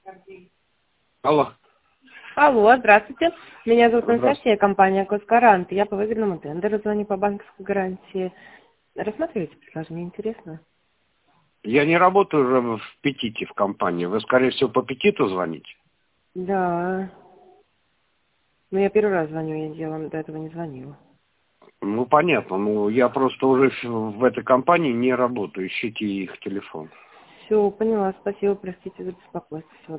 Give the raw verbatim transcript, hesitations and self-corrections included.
Алло. Алло, здравствуйте. Меня зовут Здравствуйте. Анастасия, компания Коскарант. Я по выгодному тендеру звоню по банковской гарантии. Рассматриваете предложение, интересно? Я не работаю уже в Петите в компании. Вы, скорее всего, по Петиту звоните? Да. Ну, я первый раз звоню, я делом до этого не звонила. Ну, понятно. Ну, я просто уже в в этой компании не работаю. Ищите их телефон. Все, поняла. Спасибо, простите за беспокойство. Всего